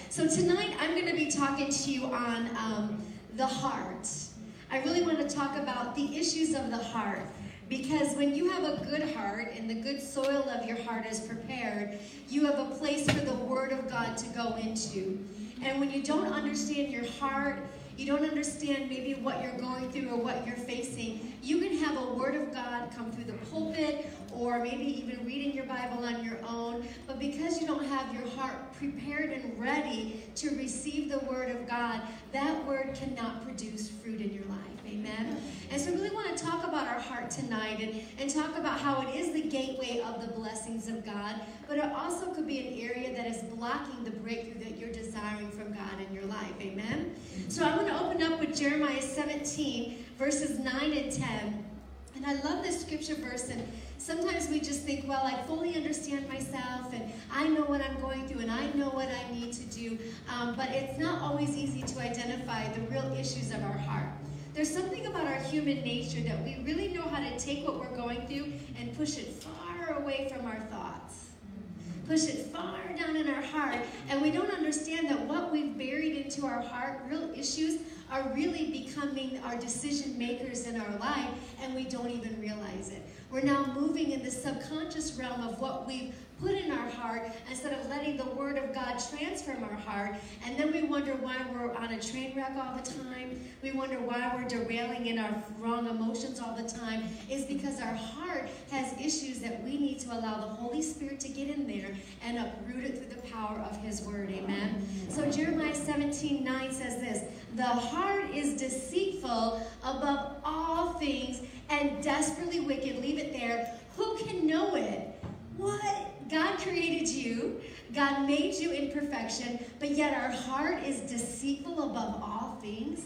So tonight I'm going to be talking to you on the heart. I really want to talk about the issues of the heart. Because when you have a good heart and the good soil of your heart is prepared, you have a place for the Word of God to go into. And when you don't understand your heart, you don't understand maybe what you're going through or what you're facing, you can have a Word of God come through the pulpit or maybe even reading your Bible on your own. But because you don't have your heart prepared and ready to receive the Word of God, that Word cannot produce fruit in your life. Amen? And so I really want to talk about our heart tonight and talk about how it is the gateway of the blessings of God, but it also could be an area that is blocking the breakthrough that you're desiring from God in your life. Amen? So I'm going to open up with Jeremiah 17, verses 9 and 10. And I love this scripture verse, and sometimes we just think, well, I fully understand myself, and I know what I'm going through, and I know what I need to do, but it's not always easy to identify the real issues of our heart. There's something about our human nature that we really know how to take what we're going through and push it far away from our thoughts. Push it far down in our heart, and we don't understand that what we've buried into our heart, real issues, are really becoming our decision makers in our life, and we don't even realize it. We're now moving in the subconscious realm of what we've put in our heart instead of letting the Word of God transform our heart, and then we wonder why we're on a train wreck all the time. We wonder why we're derailing in our wrong emotions all the time. It's because our heart has issues that we need to allow the Holy Spirit to get in there and uproot it through the power of His Word. Amen? So Jeremiah 17:9 says this, "The heart is deceitful above all things and desperately wicked." Leave it there. Who can know it? What? God created you. God made you in perfection, but yet our heart is deceitful above all things.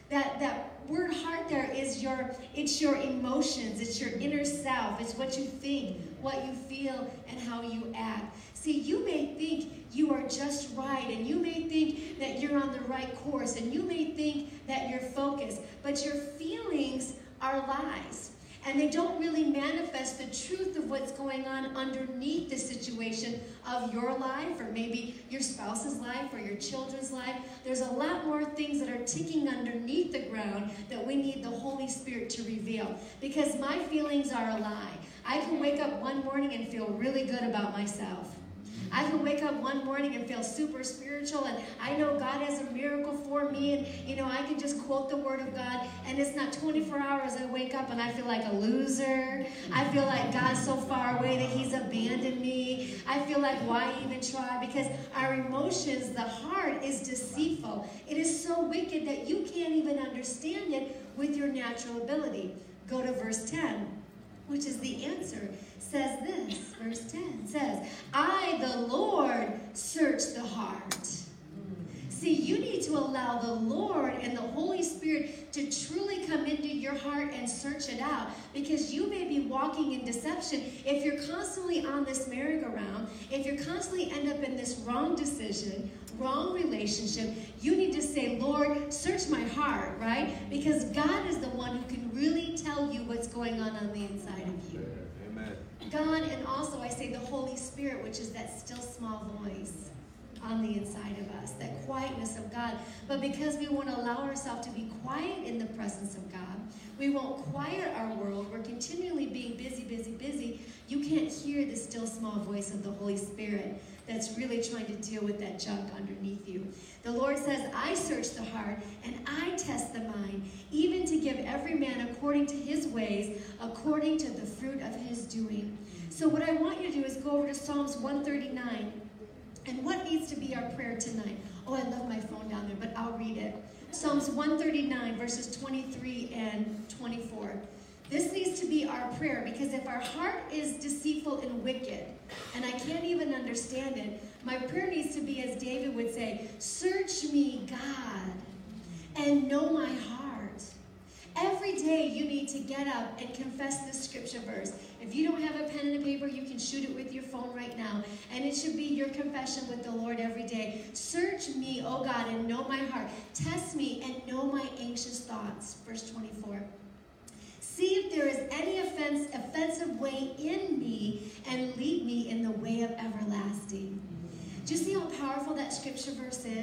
That word heart there is it's your emotions, it's your inner self, it's what you think, what you feel, and how you act. See, you may think you are just right, and you may think that you're on the right course, and you may think that you're focused, but your feelings are lies. And they don't really manifest the truth of what's going on underneath the situation of your life, or maybe your spouse's life, or your children's life. There's a lot more things that are ticking underneath the ground that we need the Holy Spirit to reveal. Because my feelings are a lie. I can wake up one morning and feel really good about myself. I can wake up one morning and feel super spiritual, and I know God has a miracle for me, and I can just quote the Word of God, and it's not 24 hours I wake up and I feel like a loser. I feel like God's so far away that He's abandoned me. I feel like, why even try? Because our emotions, the heart, is deceitful. It is so wicked that you can't even understand it with your natural ability. Go to verse 10, which is the answer. Says this, verse 10 says, "I, the Lord, search the heart." See, you need to allow the Lord and the Holy Spirit to truly come into your heart and search it out, because you may be walking in deception if you're constantly on this merry-go-round, if you constantly end up in this wrong decision, wrong relationship. You need to say, "Lord, search my heart," right? Because God is the one who can really tell you what's going on the inside of you. Amen. God, and also I say the Holy Spirit, which is that still small voice on the inside of us, that quietness of God. But because we won't allow ourselves to be quiet in the presence of God, we won't quiet our world, we're continually being busy, busy, busy, you can't hear the still small voice of the Holy Spirit that's really trying to deal with that junk underneath you. The Lord says, "I search the heart and I test the mind, even to give every man according to his ways, according to the fruit of his doing." So what I want you to do is go over to Psalms 139. And what needs to be our prayer tonight? Oh, I love my phone down there, but I'll read it. Psalms 139, verses 23 and 24. This needs to be our prayer, because if our heart is deceitful and wicked, and I can't even understand it, my prayer needs to be, as David would say, "Search me, God, and know my heart." Every day you need to get up and confess this scripture verse. If you don't have a pen and a paper, you can shoot it with your phone right now. And it should be your confession with the Lord every day. "Search me, O God, and know my heart. Test me and know my anxious thoughts." Verse 24. "See if there is any offensive way in me, and lead me in the way of everlasting." Do you see how powerful that scripture verse is?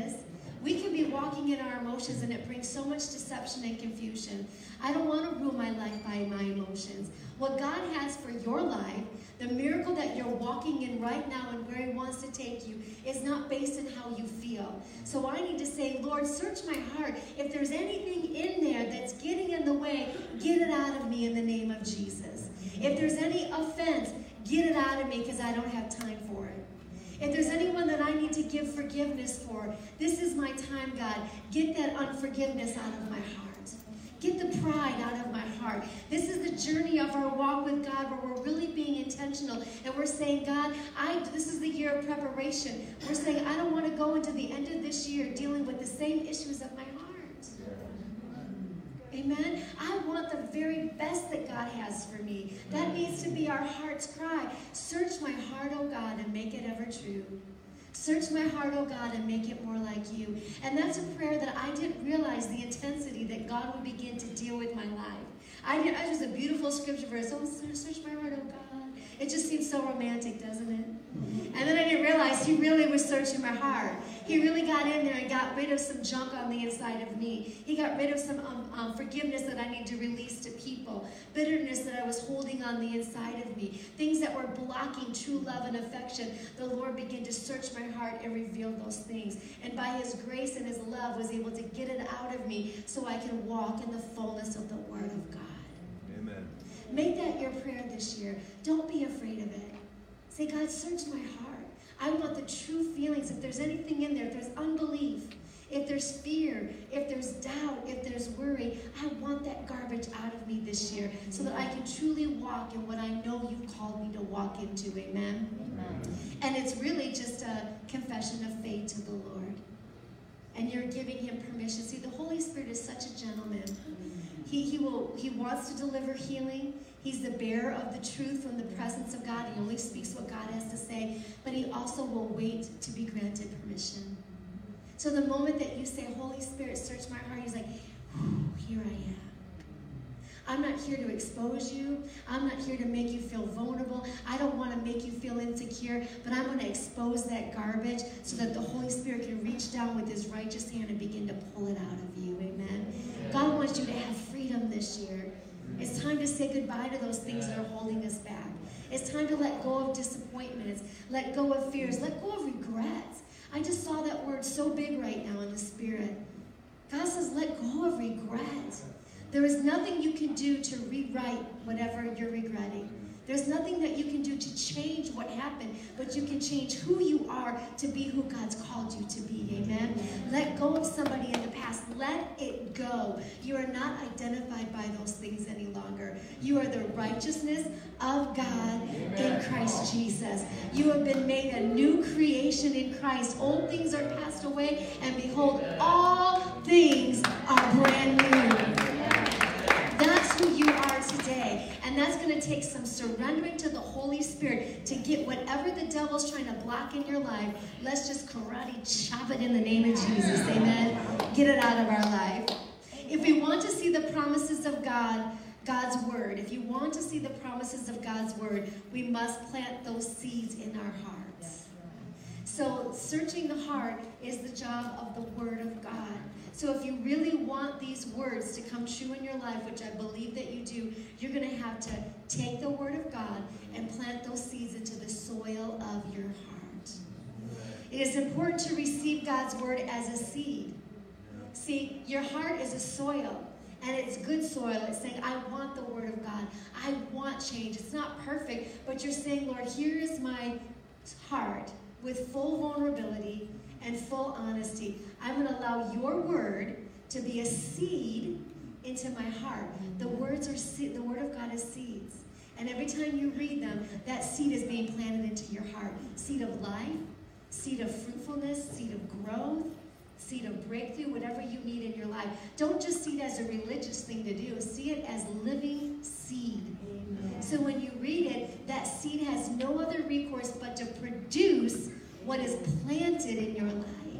walking in our emotions, and it brings so much deception and confusion. I don't want to rule my life by my emotions. What God has for your life, the miracle that you're walking in right now and where He wants to take you, is not based on how you feel. So I need to say, Lord, search my heart. If there's anything in there that's getting in the way, get it out of me in the name of Jesus. If there's any offense, get it out of me because I don't have time for it. If there's anyone that I need to give forgiveness for, this is my time, God. Get that unforgiveness out of my heart. Get the pride out of my heart. This is the journey of our walk with God where we're really being intentional. And we're saying, God, this is the year of preparation. We're saying, I don't want to go into the end of this year dealing with the same issues of my heart. Amen? I want the very best that God has for me. That needs to be our heart's cry. Search my heart, O God, and make it ever true. Search my heart, O God, and make it more like you. And that's a prayer that I didn't realize the intensity that God would begin to deal with my life. I just a beautiful scripture verse. Oh, search my heart, O God. It just seems so romantic, doesn't it? And then I didn't realize He really was searching my heart. He really got in there and got rid of some junk on the inside of me. He got rid of some forgiveness that I need to release to people. Bitterness that I was holding on the inside of me. Things that were blocking true love and affection. The Lord began to search my heart and reveal those things. And by His grace and His love was able to get it out of me so I can walk in the fullness of the Word of God. Amen. Make that your prayer this year. Don't be afraid of it. Say, God, search my heart. I want the true feelings. If there's anything in there, if there's unbelief, if there's fear, if there's doubt, if there's worry, I want that garbage out of me this year so that I can truly walk in what I know You've called me to walk into. Amen? Amen. And it's really just a confession of faith to the Lord. And you're giving Him permission. See, the Holy Spirit is such a gentleman. He wants to deliver healing. He's the bearer of the truth from the presence of God. He only speaks what God has to say, but He also will wait to be granted permission. So the moment that you say, Holy Spirit, search my heart, He's like, here I am. I'm not here to expose you. I'm not here to make you feel vulnerable. I don't want to make you feel insecure, but I'm going to expose that garbage so that the Holy Spirit can reach down with His righteous hand and begin to pull it out of you. Amen? God wants you to have freedom this year. It's time to say goodbye to those things that are holding us back. It's time to let go of disappointments, let go of fears, let go of regrets. I just saw that word so big right now in the Spirit. God says, let go of regret. There is nothing you can do to rewrite whatever you're regretting. There's nothing that you can do to change what happened, but you can change who you are to be who God's called you to be. Amen? Let go of somebody in the past. Let it go. You are not identified by those things any longer. You are the righteousness of God in Christ Jesus. You have been made a new creation in Christ. Old things are passed away, and behold, all things are brand new. That's who you are today. And that's going to take some surrendering to the Holy Spirit to get whatever the devil's trying to block in your life. Let's just karate chop it in the name of Jesus. Amen. Get it out of our life. If we want to see the promises of God's word, if you want to see the promises of God's word, we must plant those seeds in our hearts. So searching the heart is the job of the Word of God. So if you really want these words to come true in your life, which I believe that you do, you're going to have to take the Word of God and plant those seeds into the soil of your heart. It is important to receive God's Word as a seed. See, your heart is a soil, and it's good soil. It's saying, I want the Word of God. I want change. It's not perfect, but you're saying, Lord, here is my heart with full vulnerability and full honesty. I'm going to allow your word to be a seed into my heart. The Word of God is seeds. And every time you read them, that seed is being planted into your heart. Seed of life, seed of fruitfulness, seed of growth, seed of breakthrough, whatever you need in your life. Don't just see it as a religious thing to do. See it as living seed. Amen. So when you read it, that seed has no other recourse but to produce what is planted in your life.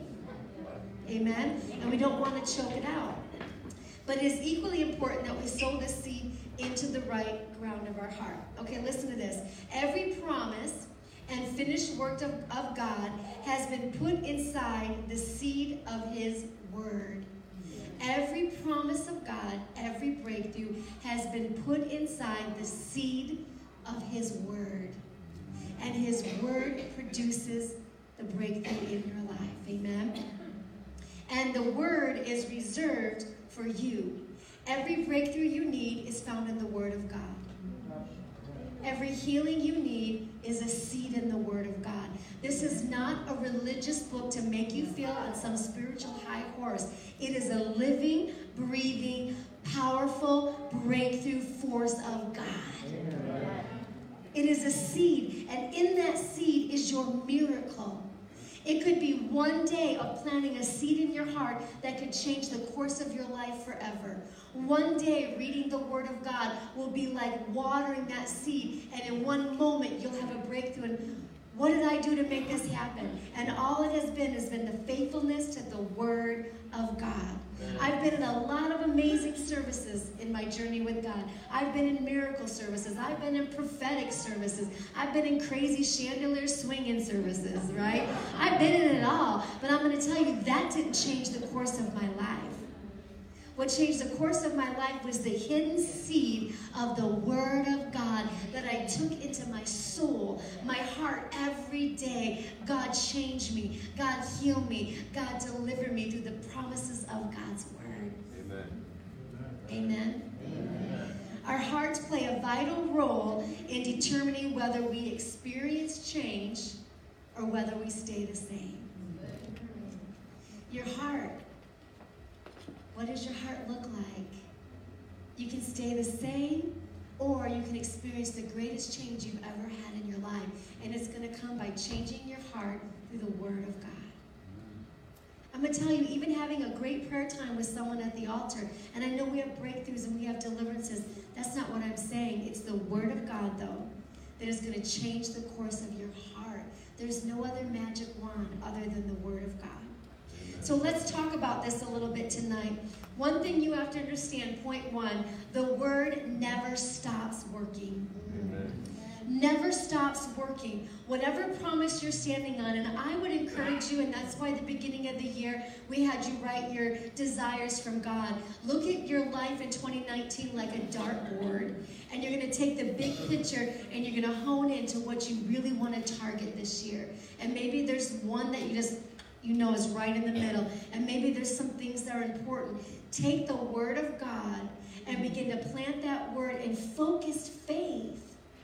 Amen? And we don't want to choke it out. But it is equally important that we sow this seed into the right ground of our heart. Okay, listen to this. Every promise and finished work of God has been put inside the seed seed of his word. Every promise of God, every breakthrough has been put inside the seed of his word. And his word produces the breakthrough in your life. Amen? And the word is reserved for you. Every breakthrough you need is found in the word of God. Every healing you need is a seed in the word of God. This is not a religious book to make you feel on some spiritual high horse. It is a living, breathing, powerful breakthrough force of God. Amen. It is a seed, and in that seed is your miracle. It could be one day of planting a seed in your heart that could change the course of your life forever. One day reading the Word of God will be like watering that seed, and in one moment you'll have a breakthrough. And what did I do to make this happen? And all it has been the faithfulness to the Word of God. I've been in a lot of amazing services in my journey with God. I've been in miracle services. I've been in prophetic services. I've been in crazy chandelier swinging services, right? I've been in it all. But I'm going to tell you, that didn't change the course of my life. What changed the course of my life was the hidden seed of the Word of God that I took into my soul, my heart every day. God changed me. God healed me. God delivered me through the promises of God's Word. Amen. Amen. Amen. Our hearts play a vital role in determining whether we experience change or whether we stay the same. Your heart. What does your heart look like? You can stay the same, or you can experience the greatest change you've ever had in your life. And it's going to come by changing your heart through the Word of God. I'm going to tell you, even having a great prayer time with someone at the altar, and I know we have breakthroughs and we have deliverances, that's not what I'm saying. It's the Word of God, though, that is going to change the course of your heart. There's no other magic wand other than the Word of God. So let's talk about this a little bit tonight. One thing you have to understand, point one, the Word never stops working. Amen. Never stops working. Whatever promise you're standing on, and I would encourage you, and that's why at the beginning of the year, we had you write your desires from God. Look at your life in 2019 like a dartboard, and you're going to take the big picture, and you're going to hone into what you really want to target this year. And maybe there's one that you know is right in the middle, and maybe there's some things that are important. Take the Word of God and begin to plant that Word in focused faith.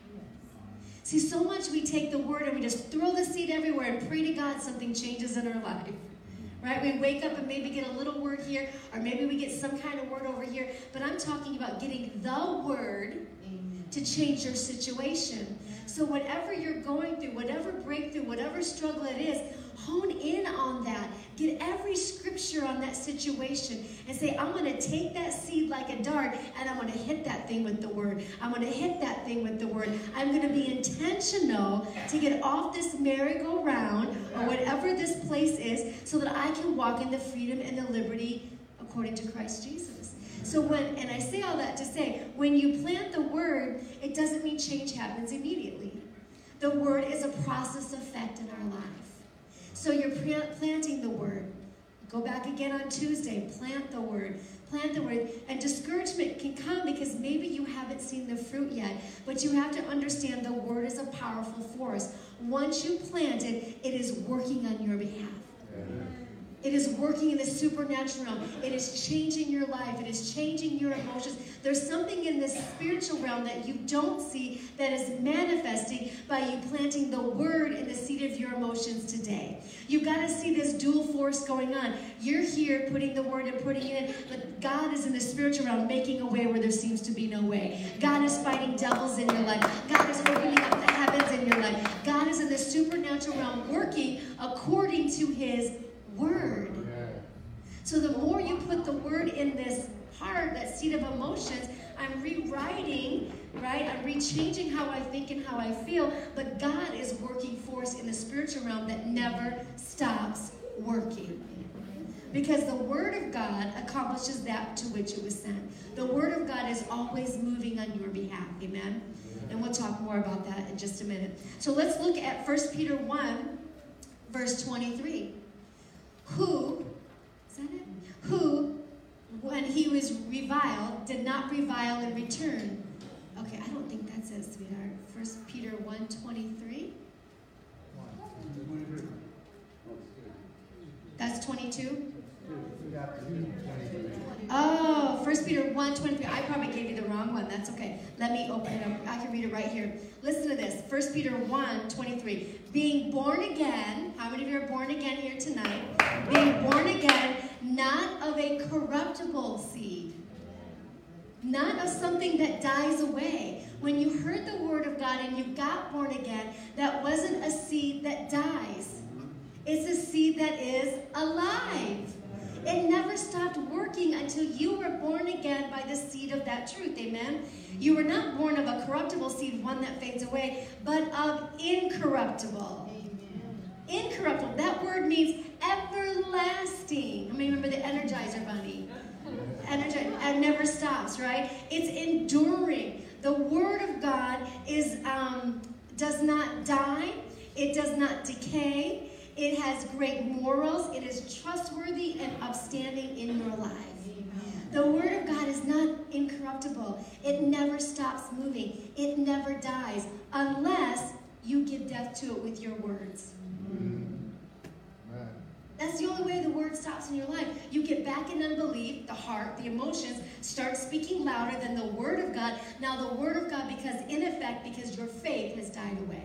See, so much we take the Word and we just throw the seed everywhere and pray to God something changes in our life. Right? We wake up and maybe get a little word here, or maybe we get some kind of word over here, but I'm talking about getting the Word to change your situation. So whatever you're going through, whatever breakthrough, whatever struggle it is, hone in on that. Get every scripture on that situation and say, I'm going to take that seed like a dart and I'm going to hit that thing with the Word. I'm going to hit that thing with the Word. I'm going to be intentional to get off this merry-go-round or whatever this place is so that I can walk in the freedom and the liberty according to Christ Jesus. So and I say all that to say, when you plant the Word, it doesn't mean change happens immediately. The Word is a process effect in our life. So you're planting the Word. Go back again on Tuesday. Plant the Word. Plant the Word. And discouragement can come because maybe you haven't seen the fruit yet. But you have to understand the Word is a powerful force. Once you plant it, it is working on your behalf. Amen. It is working in the supernatural realm. It is changing your life. It is changing your emotions. There's something in this spiritual realm that you don't see that is manifesting by you planting the Word in the seed of your emotions today. You've got to see this dual force going on. You're here putting the Word and putting it in, but God is in the spiritual realm making a way where there seems to be no way. God is fighting devils in your life. God is opening up the heavens in your life. God is in the supernatural realm working according to His Word. So the more you put the Word in this heart, that seed of emotions, I'm rewriting, right? I'm rechanging how I think and how I feel, but God is working force in the spiritual realm that never stops working. Because the Word of God accomplishes that to which it was sent. The Word of God is always moving on your behalf. Amen? And we'll talk more about that in just a minute. So let's look at 1 Peter 1, verse 23. Who, did not revile in return. Okay, I don't think that's it, sweetheart. 1 Peter 1:23. That's 22? Oh, 1 Peter 1:23. I probably gave you the wrong one. That's okay. Let me open it up. I can read it right here. Listen to this. 1 Peter 1:23. Being born again. How many of you are born again here tonight? Being born again, not of a corruptible seed. Not of something that dies away. When you heard the word of God and you got born again, that wasn't a seed that dies. It's a seed that is alive. It never stopped working until you were born again by the seed of that truth. Amen? You were not born of a corruptible seed, one that fades away, but of incorruptible. Amen. Incorruptible. That word means everlasting. How many remember the Energizer Bunny? Energizer. It never stops, right? It's enduring. The Word of God does not die. It does not decay. It has great morals. It is trustworthy and upstanding in your life. The Word of God is not incorruptible. It never stops moving. It never dies unless you give death to it with your words. That's the only way the Word stops in your life. You get back in unbelief, the heart, the emotions, start speaking louder than the Word of God. Now the Word of God becomes in effect because your faith has died away.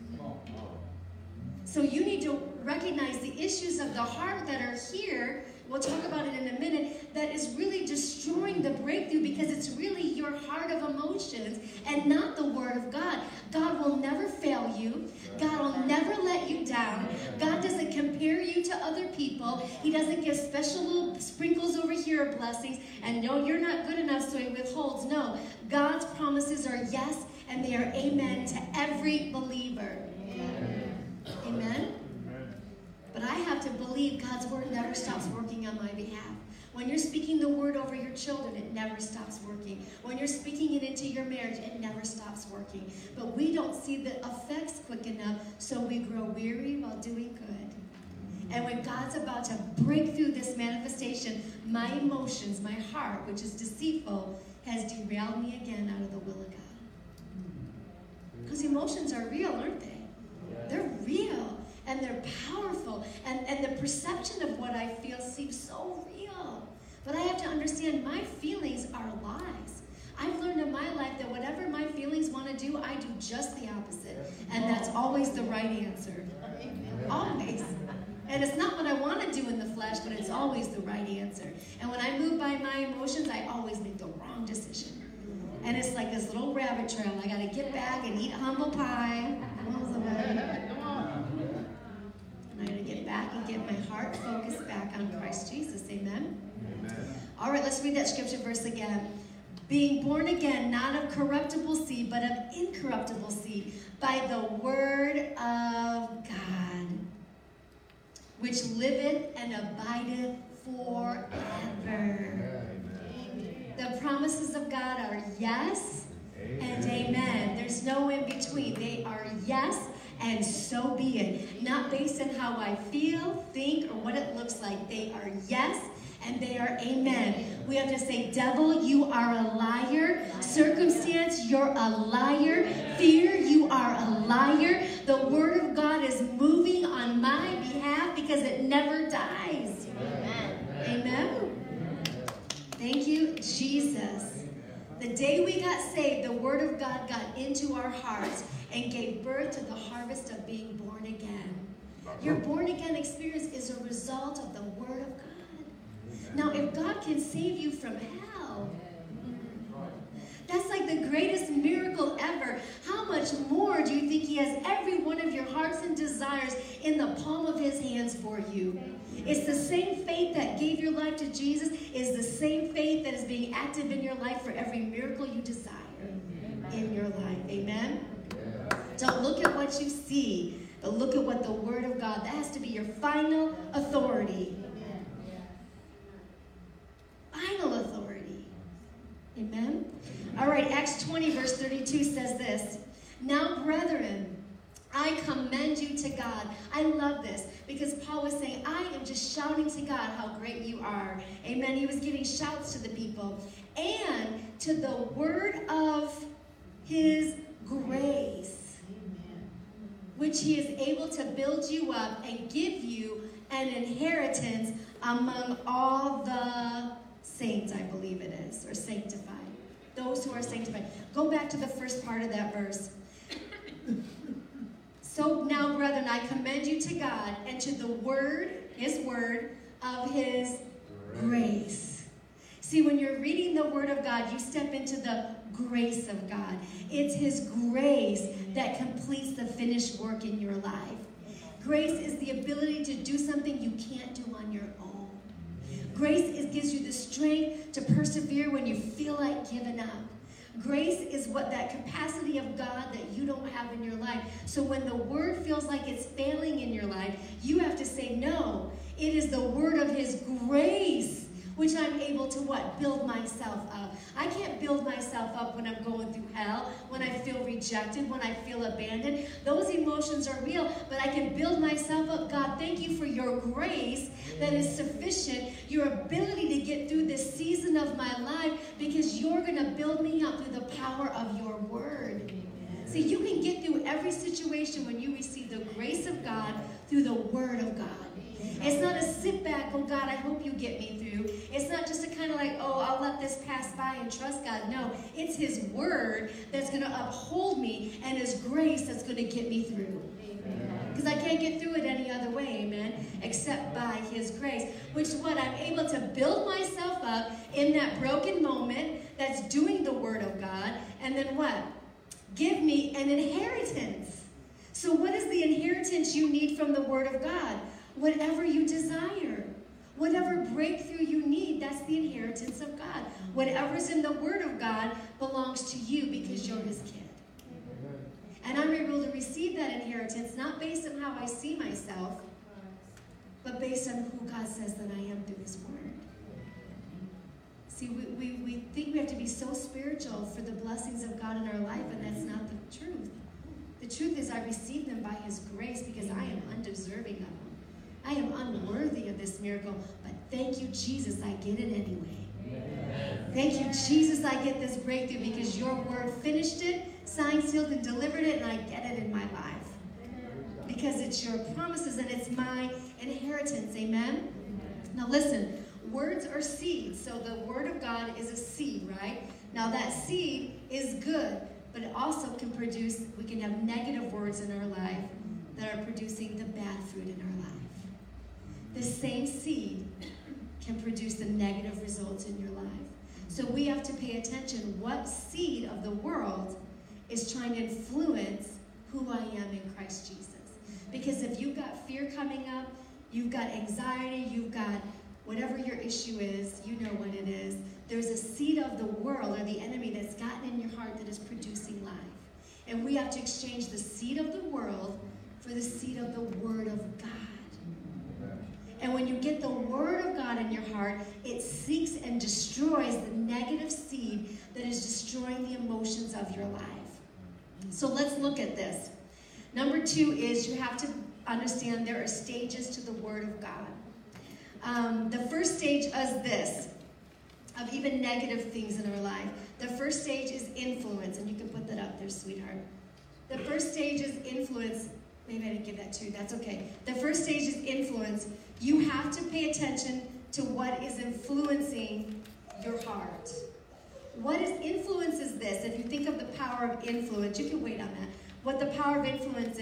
So you need to recognize the issues of the heart that are here. We'll talk about it in a minute. That is really destroying the breakthrough because it's really your heart of emotions and not the Word of God. God will never fail you. God will never let you down. God doesn't compare you to other people. He doesn't give special little sprinkles over here of blessings. And no, you're not good enough, so He withholds. No, God's promises are yes, and they are amen to every believer. Amen? But I have to believe God's word never stops working on my behalf. When you're speaking the word over your children, it never stops working. When you're speaking it into your marriage, it never stops working. But we don't see the effects quick enough, so we grow weary while doing good. And when God's about to break through this manifestation, my emotions, my heart, which is deceitful, has derailed me again out of the will of God. Because emotions are real, aren't they? They're real, and they're powerful, and the perception of what I feel seems so real. But I have to understand my feelings are lies. I've learned in my life that whatever my feelings want to do, I do just the opposite. And that's always the right answer. Always. And it's not what I want to do in the flesh, but it's always the right answer. And when I move by my emotions, I always make the wrong decision. And it's like this little rabbit trail. I got to get back and eat humble pie. Come on, somebody. And I got to get back and get my heart focused back on Christ Jesus. Amen? Amen. All right, let's read that scripture verse again. Being born again, not of corruptible seed, but of incorruptible seed, by the word of God, which liveth and abideth forever. The promises of God are yes and amen. There's no in between. They are yes and so be it. Not based on how I feel, think, or what it looks like. They are yes and they are amen. We have to say, devil, you are a liar. Circumstance, you're a liar. Fear, you are a liar. The word of God is moving on my behalf because it never dies. Amen. Amen. Thank you, Jesus. The day we got saved, the word of God got into our hearts and gave birth to the harvest of being born again. Your born again experience is a result of the word of God. Now, if God can save you from hell, that's like the greatest miracle ever. How much more do you think He has every one of your hearts and desires in the palm of His hands for you? It's the same faith that gave your life to Jesus is the same faith that is being active in your life for every miracle you desire in your life. Amen? Don't look at what you see, but look at what the Word of God, that has to be your final authority. Final authority. Amen? All right, Acts 20, verse 32 says this. Now, brethren, I I commend you to God. I love this because Paul was saying, I am just shouting to God how great you are. Amen. He was giving shouts to the people. And to the word of his grace, which he is able to build you up and give you an inheritance among all the saints, I believe it is, or sanctified. Those who are sanctified. Go back to the first part of that verse. So now, brethren, I commend you to God and to the word, his word, of his grace. See, when you're reading the word of God, you step into the grace of God. It's his grace that completes the finished work in your life. Grace is the ability to do something you can't do on your own. Grace gives you the strength to persevere when you feel like giving up. Grace is what that capacity of God that you don't have in your life. So when the word feels like it's failing in your life, you have to say, no, it is the word of his grace which I'm able to what? Build myself up. I can't build myself up when I'm going through hell, when I feel rejected, when I feel abandoned. Those emotions are real, but I can build myself up. God, thank you for your grace that is sufficient, your ability to get through this season of my life, because you're going to build me up through the power of your word. See, you can get through every situation when you receive the grace of God through the word of God. It's not a sit back, oh God, I hope you get me through. It's not just a kind of like, oh, I'll let this pass by and trust God. No, it's his word that's going to uphold me and his grace that's going to get me through. Because I can't get through it any other way, amen, except by his grace. Which is what I'm able to build myself up in that broken moment that's doing the word of God. And then what? Give me an inheritance. So what is the inheritance you need from the word of God? Whatever you desire, whatever breakthrough you need, that's the inheritance of God. Whatever's in the word of God belongs to you because you're his kid. And I'm able to receive that inheritance not based on how I see myself, but based on who God says that I am through his word. See, we think we have to be so spiritual for the blessings of God in our life, and that's not the truth. The truth is I receive them by his grace because I am undeserving of them. I am unworthy of this miracle, but thank you, Jesus, I get it anyway. Amen. Thank you, Jesus, I get this breakthrough because your word finished it, signed, sealed, and delivered it, and I get it in my life. Because it's your promises and it's my inheritance, amen? Now listen, words are seeds, so the word of God is a seed, right? Now that seed is good, but it also can produce, we can have negative words in our life that are producing the bad fruit in our life. The same seed can produce the negative results in your life. So we have to pay attention what seed of the world is trying to influence who I am in Christ Jesus. Because if you've got fear coming up, you've got anxiety, you've got whatever your issue is, you know what it is. There's a seed of the world or the enemy that's gotten in your heart that is producing life. And we have to exchange the seed of the world for the seed of the word of God. And when you get the word of God in your heart, it seeks and destroys the negative seed that is destroying the emotions of your life. So let's look at this. Number 2 is you have to understand there are stages to the word of God. The first stage is this, of even negative things in our life. The first stage is influence, and you can put that up there, sweetheart. The first stage is influence. Maybe I didn't give that to you. That's okay. The first stage is influence. You have to pay attention to what is influencing your heart. What is influence is this. If you think of the power of influence, you can wait on that. What the power of influence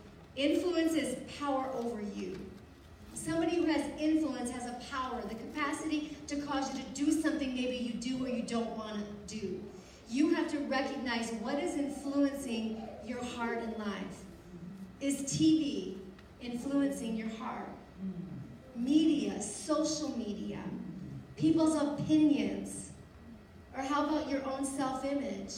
is power over you. Somebody who has influence has a power, the capacity to cause you to do something maybe you do or you don't want to do. You have to recognize what is influencing your heart and life. Is TV influencing your heart? Media, social media, people's opinions, or how about your own self-image?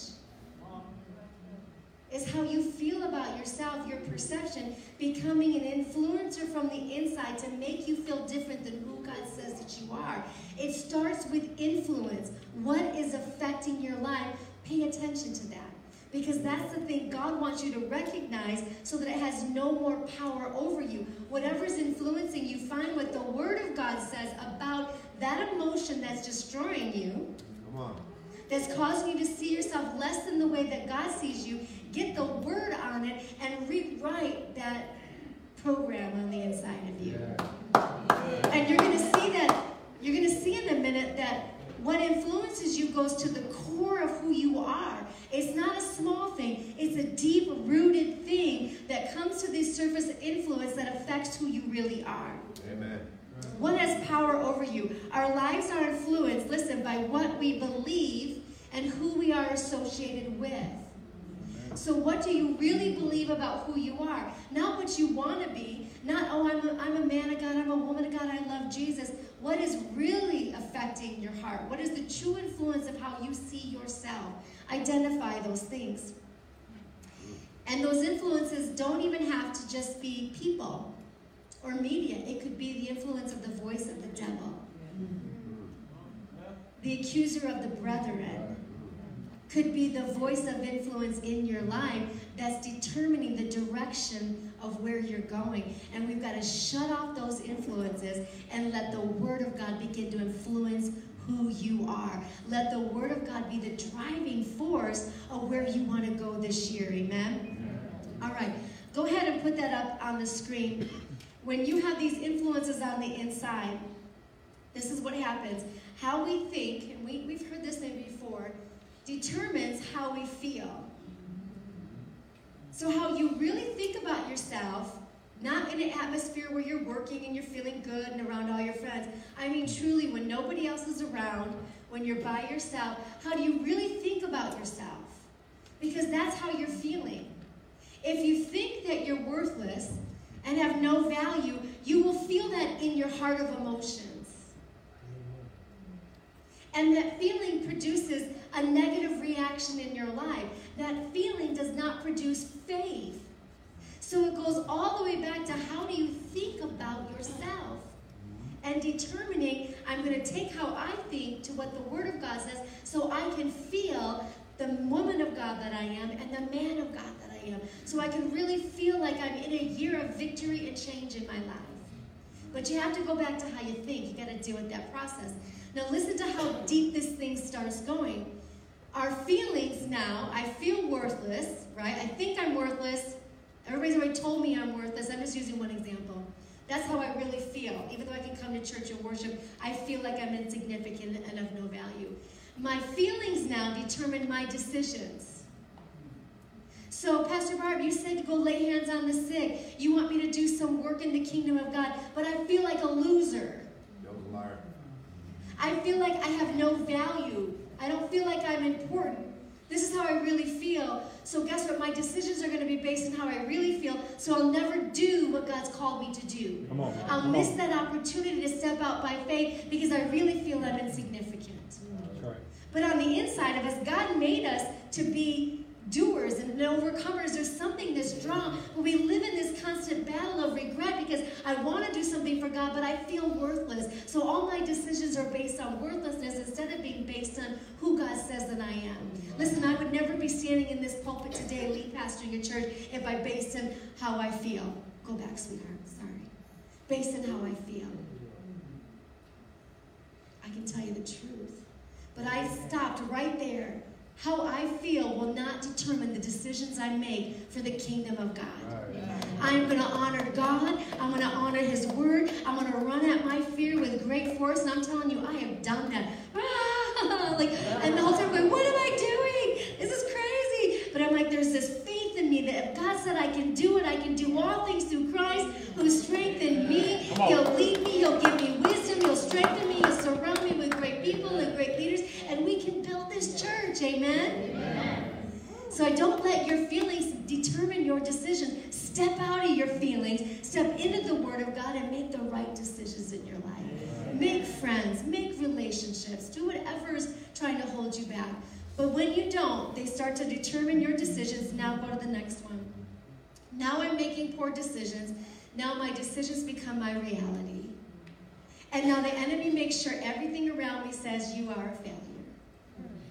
Is how you feel about yourself, your perception, becoming an influencer from the inside to make you feel different than who God says that you are. It starts with influence. What is affecting your life? Pay attention to that. Because that's the thing God wants you to recognize so that it has no more power over you. Whatever's influencing you, find what the Word of God says about that emotion that's destroying you. Come on. That's causing you to see yourself less than the way that God sees you. Get the Word on it and rewrite that program on the inside of you. And you're going to see that, you're going to see in a minute that what influences you goes to the core of who you are. It's not a small thing. It's a deep-rooted thing that comes to the surface influence that affects who you really are. Amen. What has power over you? Our lives are influenced, listen, by what we believe and who we are associated with. So what do you really believe about who you are? Not what you want to be. Not, oh, I'm a man of God, I'm a woman of God, I love Jesus. What is really affecting your heart? What is the true influence of how you see yourself? Identify those things. And those influences don't even have to just be people or media. It could be the influence of the voice of the devil. The accuser of the brethren. Could be the voice of influence in your life that's determining the direction of where you're going. And we've got to shut off those influences and let the Word of God begin to influence who you are. Let the Word of God be the driving force of where you want to go this year. Amen? All right. Go ahead and put that up on the screen. When you have these influences on the inside, this is what happens. How we think, and we've heard this maybe before, determines how we feel. So how you really think about yourself, not in an atmosphere where you're working and you're feeling good and around all your friends. I mean truly when nobody else is around, when you're by yourself, how do you really think about yourself? Because that's how you're feeling. If you think that you're worthless and have no value, you will feel that in your heart of emotions. And that feeling produces a negative reaction in your life. That feeling does not produce faith. So it goes all the way back to how do you think about yourself? And determining, I'm going to take how I think to what the Word of God says so I can feel the woman of God that I am and the man of God that I am. So I can really feel like I'm in a year of victory and change in my life. But you have to go back to how you think. You got to deal with that process. Now listen to how deep this thing starts going. Our feelings now, I feel worthless, right? I think I'm worthless. Everybody's already told me I'm worthless. I'm just using one example. That's how I really feel. Even though I can come to church and worship, I feel like I'm insignificant and of no value. My feelings now determine my decisions. So, Pastor Barb, you said to go lay hands on the sick. You want me to do some work in the kingdom of God, but I feel like a loser. Devil's liar. I feel like I have no value. I don't feel like I'm important. This is how I really feel. So guess what? My decisions are going to be based on how I really feel. So I'll never do what God's called me to do. Come on. I'll miss that opportunity to step out by faith because I really feel I'm insignificant. That's right. But on the inside of us, God made us to be doers and overcomers. There's something that's strong. But we live in this constant battle of regret because I want to do something for God, but I feel worthless. So all my decisions are based on worthlessness instead of being based on who God says that I am. Listen, I would never be standing in this pulpit today, lead pastoring a church, if I based on how I feel. Go back, sweetheart. Sorry. Based on how I feel. I can tell you the truth. But I stopped right there. How I feel will not determine the decisions I make for the kingdom of God. I'm going to honor God. I'm going to honor His word. I'm going to run at my fear with great force. And I'm telling you, I have done that. And the whole time I'm going, what am I doing? This is crazy. But I'm like, there's this faith in me that if God said I can do it, I can do all things through Christ who strengthened me. He'll lead me. He'll give me wisdom. He'll strengthen me. He'll surround me with great people and great leaders. And we can build this church. Amen? Amen. So don't let your feelings determine your decision. Step out of your feelings. Step into the Word of God and make the right decisions in your life. Make friends. Make relationships. Do whatever is trying to hold you back. But when you don't, they start to determine your decisions. Now go to the next one. Now I'm making poor decisions. Now my decisions become my reality. And now the enemy makes sure everything around me says you are a failure.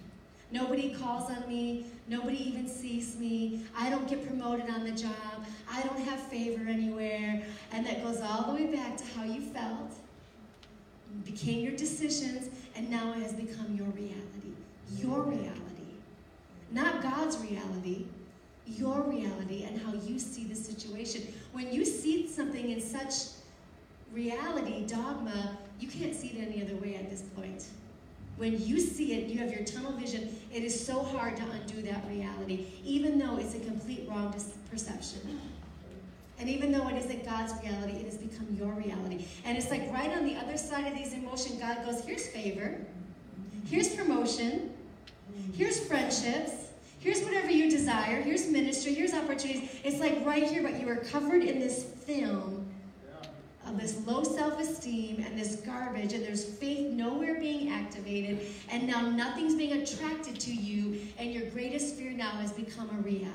Nobody calls on me. Nobody even sees me. I don't get promoted on the job. I don't have favor anywhere. And that goes all the way back to how you felt, became your decisions, and now it has become your reality. Your reality. Not God's reality. Your reality and how you see the situation. When you see something in such reality, dogma, you can't see it any other way at this point. When you see it, you have your tunnel vision, it is so hard to undo that reality, even though it's a complete wrong perception. And even though it isn't God's reality, it has become your reality. And it's like right on the other side of these emotions, God goes, here's favor, here's promotion, here's friendships, here's whatever you desire, here's ministry, here's opportunities. It's like right here, but you are covered in this film of this low self-esteem and this garbage, and there's faith nowhere being activated, and now nothing's being attracted to you, and your greatest fear now has become a reality.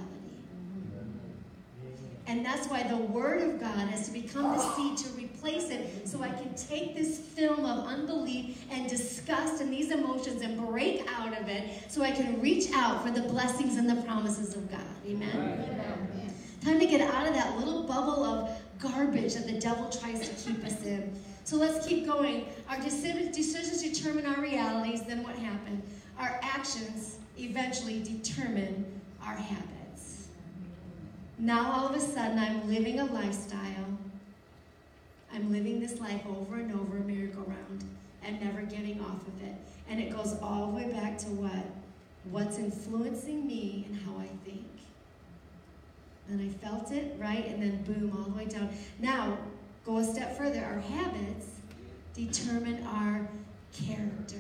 And that's why the Word of God has to become the seed to replace it, so I can take this film of unbelief and disgust and these emotions and break out of it, so I can reach out for the blessings and the promises of God. Amen? Amen. Time to get out of that little bubble of garbage that the devil tries to keep us in. So let's keep going. Our decisions determine our realities. Then what happened? Our actions eventually determine our habits. Now all of a sudden I'm living a lifestyle. I'm living this life over and over, a merry-go-round, and never getting off of it. And it goes all the way back to what? What's influencing me and how I think. And I felt it, right? And then boom, all the way down. Now, go a step further. Our habits determine our character.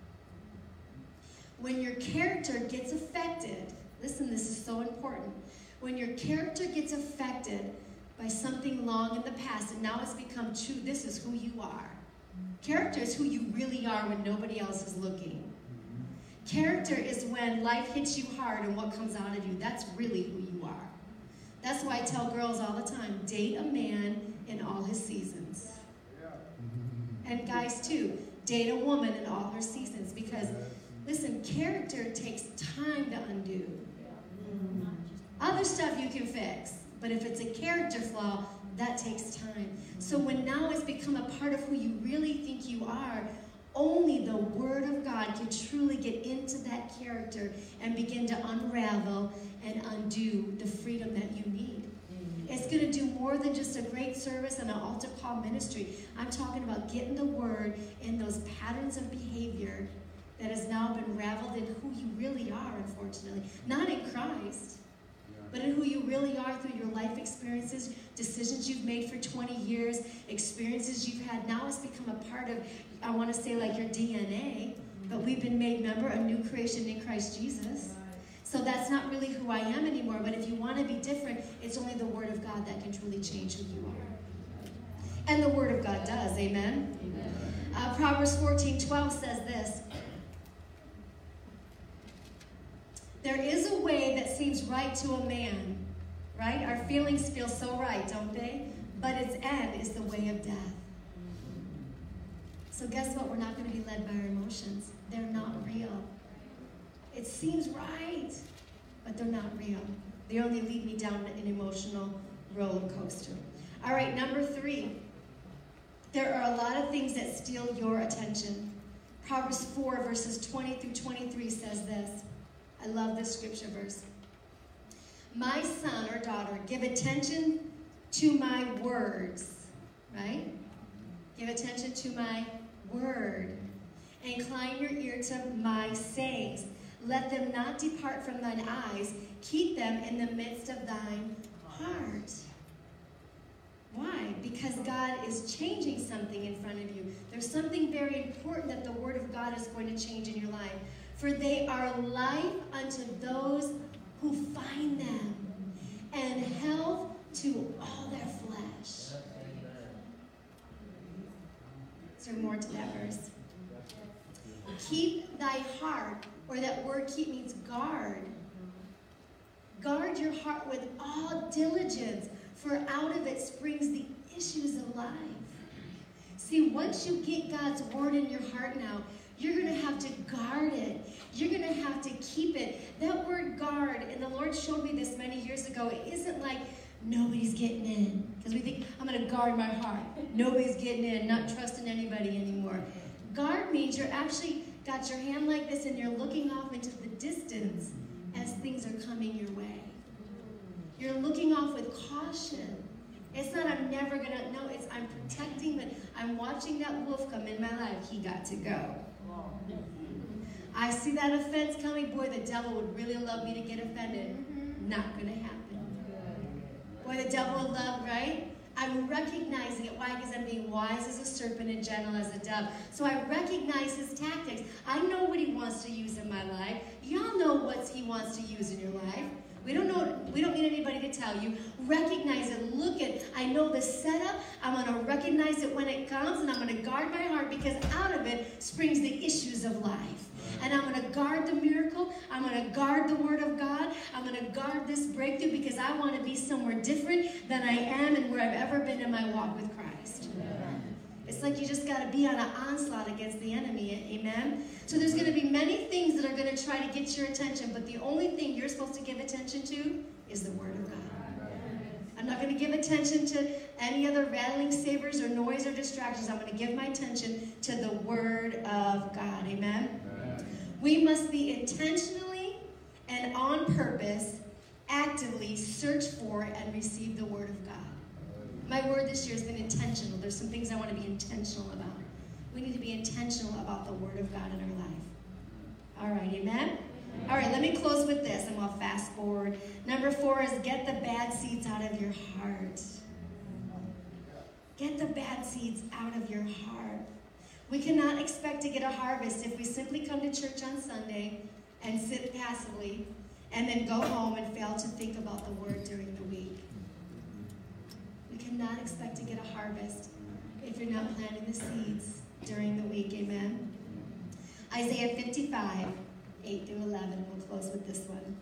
When your character gets affected, listen, this is so important. When your character gets affected by something long in the past, and now it's become true, this is who you are. Character is who you really are when nobody else is looking. Character is when life hits you hard and what comes out of you. That's really who you are. That's why I tell girls all the time, date a man in all his seasons. And guys too, date a woman in all her seasons. Because, listen, character takes time to undo. Other stuff you can fix. But if it's a character flaw, that takes time. So when now it's become a part of who you really think you are, only the Word of God can truly get into that character and begin to unravel and undo the freedom that you need. It's going to do more than just a great service and an altar call ministry. I'm talking about getting the Word in those patterns of behavior that has now been raveled in who you really are, unfortunately. Not in Christ, but in who you really are through your life experiences, decisions you've made for 20 years, experiences you've had. Now it's become a part of, I want to say like your DNA, but we've been made, remember, a new creation in Christ Jesus. So that's not really who I am anymore, but if you want to be different, it's only the Word of God that can truly change who you are. And the Word of God does, amen? Proverbs 14:12 says this. There is a way that seems right to a man, right? Our feelings feel so right, don't they? But its end is the way of death. So guess what? We're not going to be led by our emotions. They're not real. It seems right, but they're not real. They only lead me down an emotional roller coaster. All right, number 3. There are a lot of things that steal your attention. Proverbs 4, verses 20 through 23 says this. I love this scripture verse. My son or daughter, give attention to my words, right? Give attention to my word. Incline your ear to my sayings. Let them not depart from thine eyes. Keep them in the midst of thine heart. Why? Because God is changing something in front of you. There's something very important that the Word of God is going to change in your life. For they are life unto those who find them, and health to all their flesh. Is there more to that verse? Keep thy heart, or that word keep means guard. Guard your heart with all diligence, for out of it springs the issues of life. See, once you get God's word in your heart now, you're going to have to guard it. You're going to have to keep it. That word guard, and the Lord showed me this many years ago, it isn't like nobody's getting in. Because we think, I'm going to guard my heart. Nobody's getting in, not trusting anybody anymore. Guard means you're actually got your hand like this and you're looking off into the distance as things are coming your way. You're looking off with caution. It's not I'm never going to, no, it's I'm protecting, but I'm watching that wolf come in my life. He got to go. I see that offense coming. Boy, the devil would really love me to get offended. Not going to happen. Boy, the devil would love, right? I'm recognizing it. Why? Because I'm being wise as a serpent and gentle as a dove. So I recognize his tactics. I know what he wants to use in my life. Y'all know what he wants to use in your life. We don't know. We don't need anybody to tell you. Recognize it. Look at. I know the setup. I'm going to recognize it when it comes, and I'm going to guard my heart because out of it springs the issues of life. And I'm going to guard the miracle. I'm going to guard the word of God. I'm going to guard this breakthrough because I want to be somewhere different than I am and where I've ever been in my walk with Christ. It's like you just got to be on an onslaught against the enemy. Amen? So there's going to be many things that are going to try to get your attention, but the only thing you're supposed to give attention to is the word of God. I'm not going to give attention to any other rattling sabers or noise or distractions. I'm going to give my attention to the word of God. Amen? We must be intentionally and on purpose, actively search for and receive the word of God. My word this year has been intentional. There's some things I want to be intentional about. We need to be intentional about the word of God in our life. All right, amen? All right, let me close with this, and we'll fast forward. Number 4 is get the bad seeds out of your heart. Get the bad seeds out of your heart. We cannot expect to get a harvest if we simply come to church on Sunday and sit passively and then go home and fail to think about the word during the week. We cannot expect to get a harvest if you're not planting the seeds during the week. Amen? Isaiah 55, 8 through 11. We'll close with this one.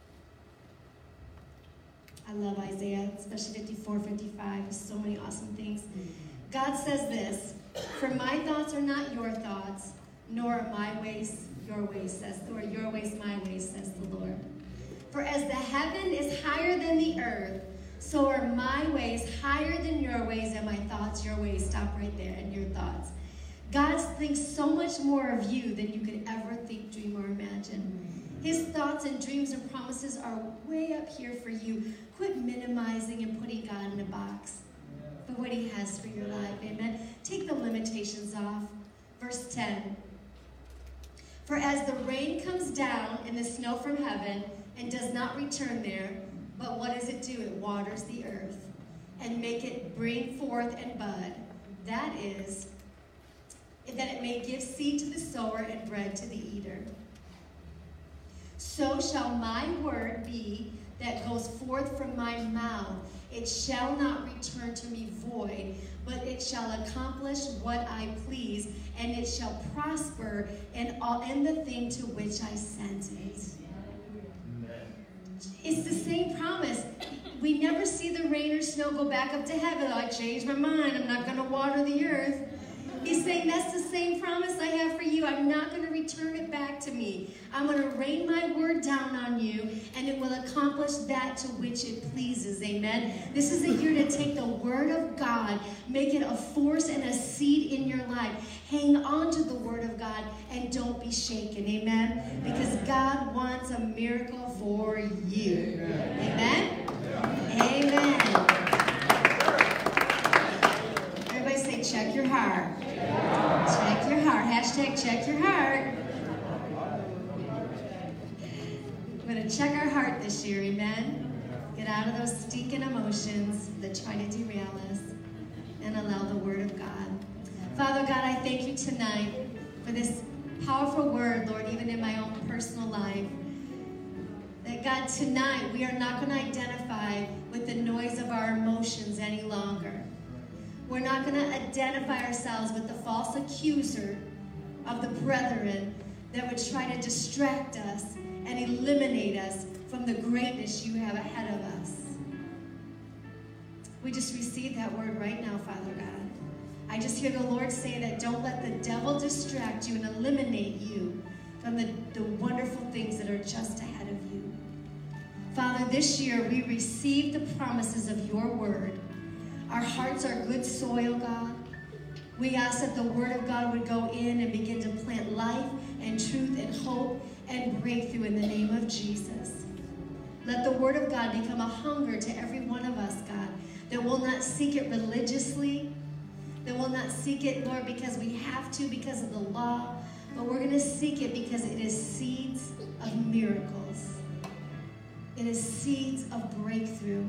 I love Isaiah, especially 54, 55. There's so many awesome things. God says this, "For my thoughts are not your thoughts, nor are my ways your ways, says the Lord. Your ways my ways, says the Lord. For as the heaven is higher than the earth, so are my ways higher than your ways, and my thoughts your ways." Stop right there, and your thoughts. God thinks so much more of you than you could ever think, dream, or imagine. His thoughts and dreams and promises are way up here for you. Quit minimizing and putting God in a box for what he has for your life. Amen. Take the limitations off. Verse 10. "For as the rain comes down and the snow from heaven and does not return there, but what does it do? It waters the earth and make it bring forth and bud. That is, that it may give seed to the sower and bread to the eater. So shall my word be that goes forth from my mouth. It shall not return to me void, but it shall accomplish what I please, and it shall prosper in the thing to which I sent it." It's the same promise. We never see the rain or snow go back up to heaven. I changed my mind. I'm not going to water the earth. He's saying that's the same promise I have for you. I'm not going to return it back to me. I'm going to rain my word down on you, and it will accomplish that to which it pleases. Amen? This is a year to take the word of God, make it a force and a seed in your life. Hang on to the word of God, and don't be shaken. Amen? Because God wants a miracle for you. Amen? Amen. Everybody say, check your heart. Check your heart. Hashtag check your heart. We're going to check our heart this year, amen? Get out of those stinking emotions that try to derail us and allow the word of God. Father God, I thank you tonight for this powerful word, Lord, even in my own personal life. That God, tonight we are not going to identify with the noise of our emotions any longer. We're not going to identify ourselves with the false accuser of the brethren that would try to distract us and eliminate us from the greatness you have ahead of us. We just receive that word right now, Father God. I just hear the Lord say that don't let the devil distract you and eliminate you from the wonderful things that are just ahead of you. Father, this year we receive the promises of your word. Our hearts are good soil, God. We ask that the word of God would go in and begin to plant life and truth and hope and breakthrough in the name of Jesus. Let the word of God become a hunger to every one of us, God, that will not seek it religiously, that will not seek it, Lord, because we have to, because of the law, but we're going to seek it because it is seeds of miracles. It is seeds of breakthrough.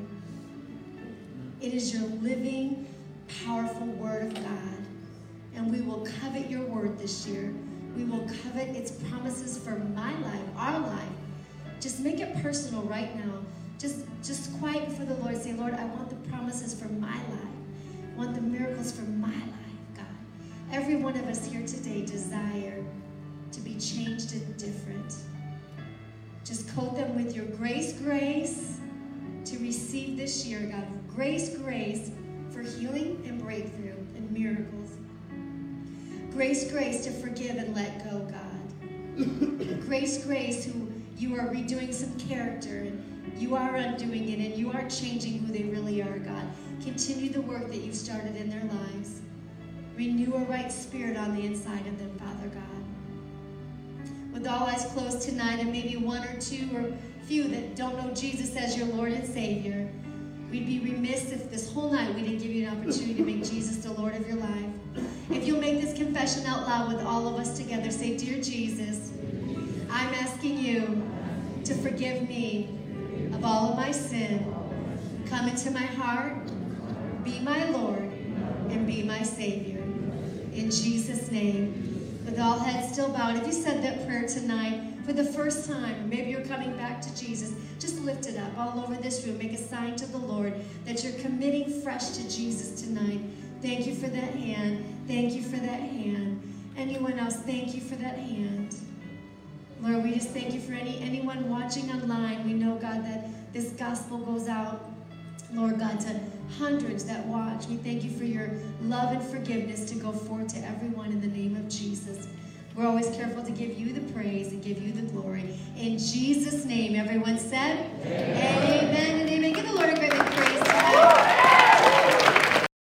It is your living, powerful word of God. And we will covet your word this year. We will covet its promises for my life, our life. Just make it personal right now. Just quiet before the Lord. Say, Lord, I want the promises for my life. I want the miracles for my life, God. Every one of us here today desire to be changed and different. Just coat them with your grace to receive this year, God. Grace for healing and breakthrough and miracles. Grace to forgive and let go, God. Grace who you are redoing some character and you are undoing it and you are changing who they really are, God. Continue the work that you've started in their lives. Renew a right spirit on the inside of them, Father God. With all eyes closed tonight, and maybe one or two or few that don't know Jesus as your Lord and Savior, we'd be remiss if this whole night we didn't give you an opportunity to make Jesus the Lord of your life. If you'll make this confession out loud with all of us together, say, Dear Jesus, I'm asking you to forgive me of all of my sin. Come into my heart, be my Lord, and be my Savior. In Jesus' name. With all heads still bowed, if you said that prayer tonight for the first time, or maybe you're coming back to Jesus, just lift it up all over this room. Make a sign to the Lord that you're committing fresh to Jesus tonight. Thank you for that hand. Thank you for that hand. Anyone else, thank you for that hand. Lord, we just thank you for anyone watching online. We know, God, that this gospel goes out, Lord God, to hundreds that watch. We thank you for your love and forgiveness to go forth to everyone in the name of Jesus. We're always careful to give you the praise and give you the glory. In Jesus' name, everyone said, Amen, amen and amen. Give the Lord a great big